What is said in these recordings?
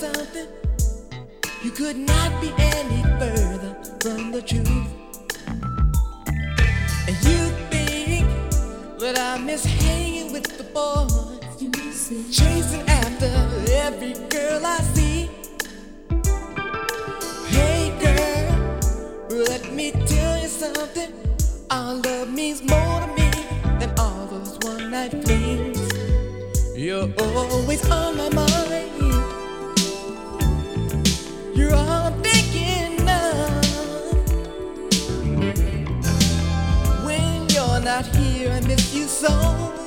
something, you could not be any further from the truth. And you think that I miss hanging with the boys, chasing after every girl I see. Hey girl, let me tell you something. Our love means more to me than all those one-night flings. You're always on my mind. You're all I'm thinking of. When you're not here, I miss you so.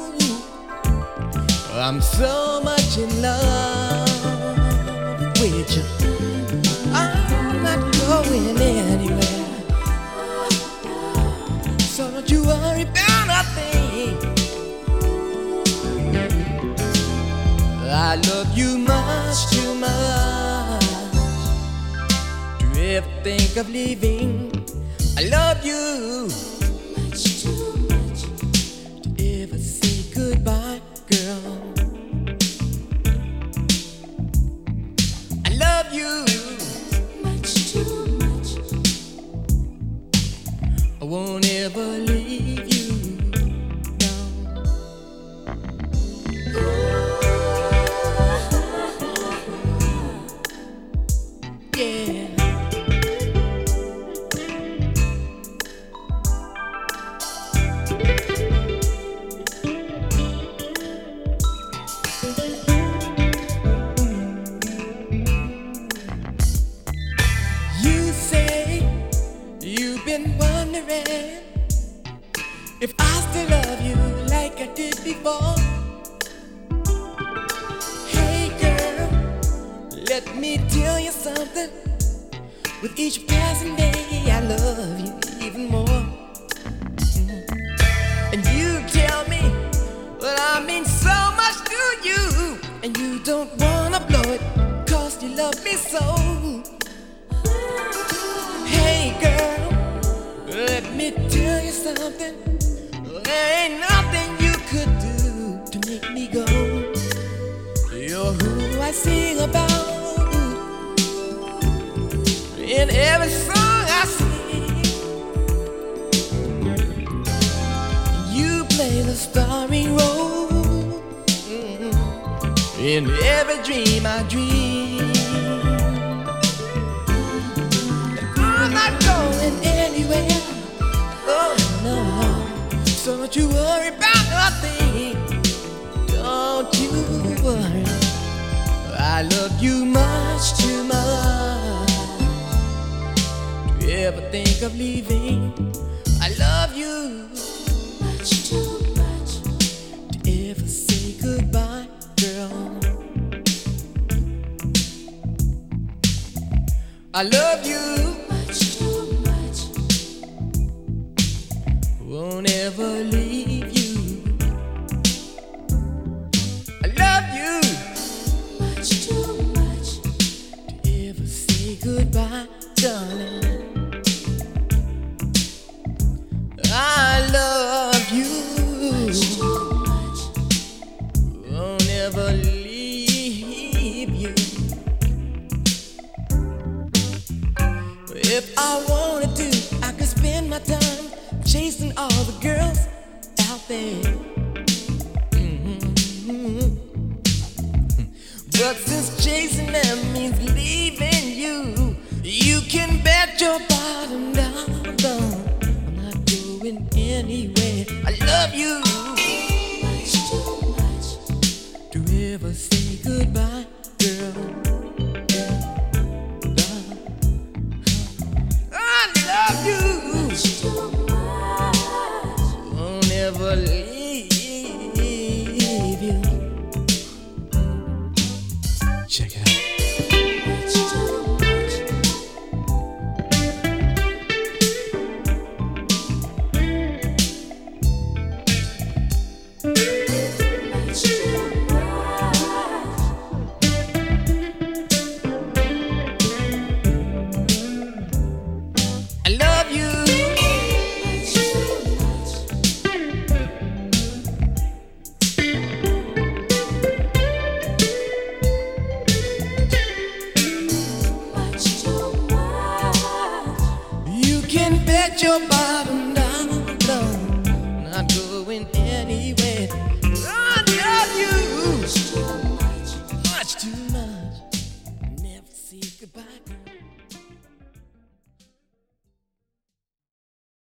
I'm so much in love with you. I'm not going anywhere, so don't you worry about a thing. I love you much too much to ever think of leaving. I love you much too much to ever say goodbye, girl. I love you much too much. I won't ever leave you. If I still love you like I did before. Hey girl, let me tell you something. With each passing day I love you even more. And you tell me that I mean so much to you, and you don't wanna blow it, 'cause you love me so. Hey girl, let me tell you something. There ain't nothing you could do to make me go. You're who I sing about in every song I sing. You play the starring role in every dream I dream. And I'm not going anywhere. Oh no. So don't you worry about nothing. Don't you worry. I love you much too much to ever think of leaving. I love you much too much to ever say goodbye, girl. I love you much too much. Won't ever leave you. I love you much too much to ever say goodbye, darling. I love you much too much. Won't ever leave you. If I wanted to, I could spend my time chasing all the girls out there. But since chasing them means leaving you, you can bet your bottom dollar I'm not going anywhere. I love you much too much to ever say goodbye, girl. I love you much too much. Won't ever leave you. Check it out. Much too much. bet your bottom dollar not going anywhere. I love you much too much. Never say goodbye.